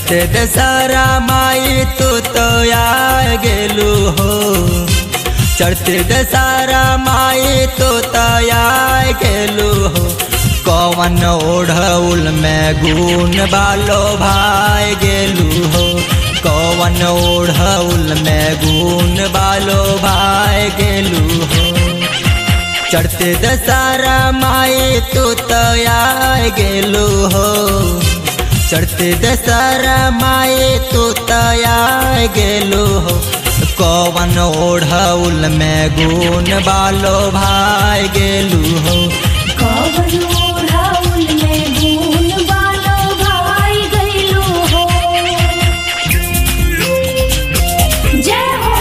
चढ़ते दशहरा माई तू तो आ गेलू हो। चढ़ते दशहरा माई तू तो आ गेलू हो। कौन ओढ़ौल में गुन बालो भाई गेलू हो। कौन ओढ़ौल में गुन बालो भाई गेलू हो। चढ़ते दशहरा माई तू तो आ गेलू हो। चढ़ते दशहरा माई तू तो आ गेलू हो। कौन ओढ़ौल में गुन बालो भाई गेलू हो। कौन ओढ़ौल में गुन बालो भाई गइलू हो। जय हो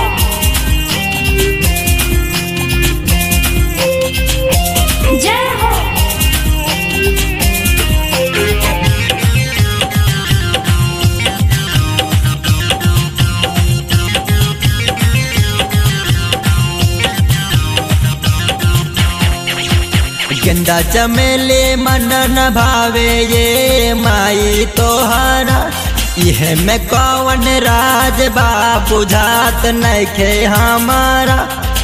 जय हो। गेंदा चमेली मन न भावे ये माई तोहरा। यह में कौन राज बा बुझात नइखे हमारा।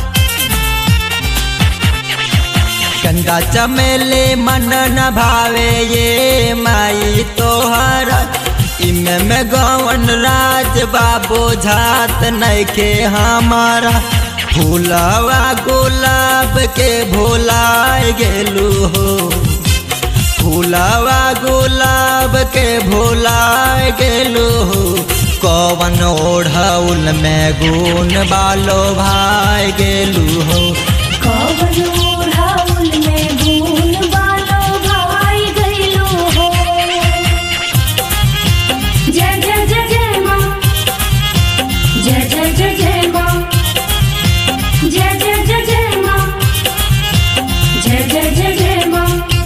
गेंदा चमेली मन न भावे ये माई तोहरा। इमे में कौन राज बा बुझात नइखे हमारा। फूलवा गुलाब के भुलाए गेलू हो। फूलवा गुलाब के भुलाए गेलू हो। कौन ओढ़ौल में गुन बालो भाई गेलू हो। कौन ओढ़ौल में गुन बालो भाई गइलू हो। जय जय जय जय माँ। जय जय जय जय माँ। जय जय जय जय माँ। जय जय जय जय माँ।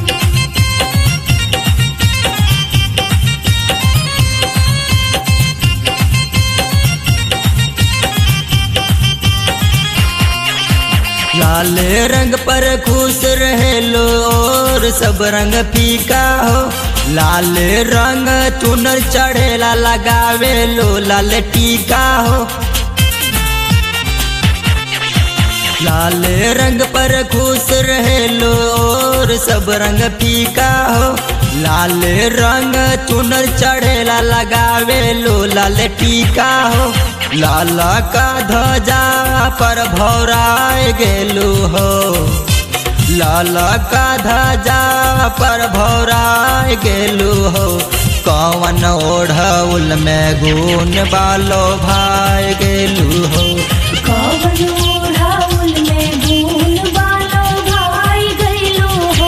लाल रंग पर खुश रहे लो और सब रंग फीका हो। लाल रंग चुनर चढ़ेला लगावे लो लाल टीका हो। लाल रंग पर खुश रहे लो और सब रंग फीका हो। लाल रंग चुनर चढ़ेला लगावे लो लाल टीका हो। लाला का ध्वजा पर भौराए गेलू हो। लाला का ध्वजा पर भौराए गेलू हो। कौन ओढ़ौल में गुन बालो भाई गेलू हो। कौन ओढ़ौल में गुन बालो भाई गइलू हो।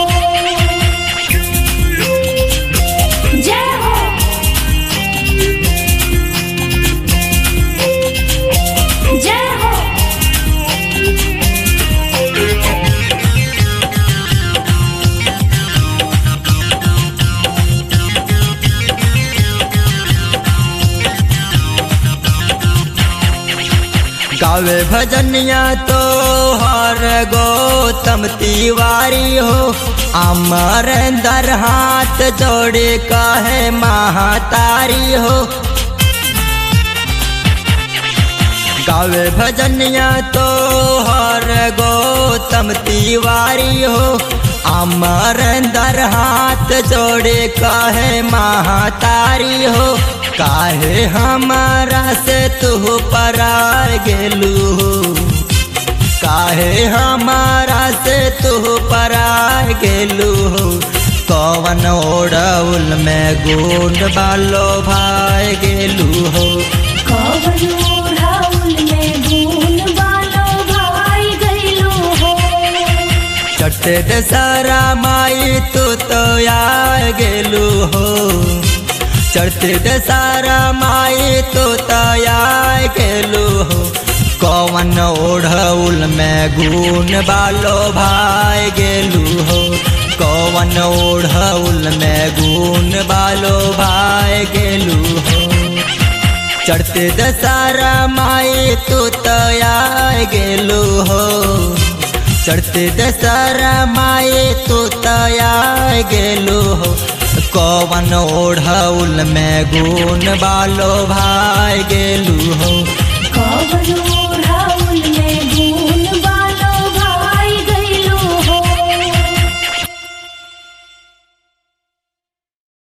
जय हो जय हो। गावे भजनिया तो हर गौतम तिवारी हो। अमरेंद्र हाथ जोड़े कहे महातारी हो। गावे भजनिया तो हर गौतम तिवारी हो। अमरेंद्र हाथ जोड़े कहे महातारी हो। काहे हमारा से तू पराए गेलू हो। काहे हमारा से तू पराए गेलू हो। कौन ओढ़ौल में गुन बालो भाई गेलू हो। कौन ओढ़ौल में गुन बालो भाई गइलू हो। चढ़ते दशहरा माई तू तो आ गेलू हो। चढ़ते दशहरा माई तू तो आ गेलू हो। कौन ओढ़ौल में गुन बालो भाई गेलू हो। कौन ओढ़ौल में गुन बालो भाई गेलू हो। चढ़ते दशहरा माई तू तो आ गेलू हो। चढ़ते दशहरा माई तू तो आ गेलू हो। कवन ओढ़ौल में गुण बालो भाई गेलू हो।